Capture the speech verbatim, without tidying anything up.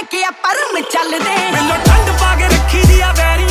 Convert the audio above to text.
ਲੈ ਕੇ ਆਪਾਂ ਰੂਮ ਚੱਲਦੇ। ਮੈਨੂੰ ਠੰਡ ਪਾ ਕੇ ਰੱਖੀ ਦੀ ਆ ਵੈਰੀ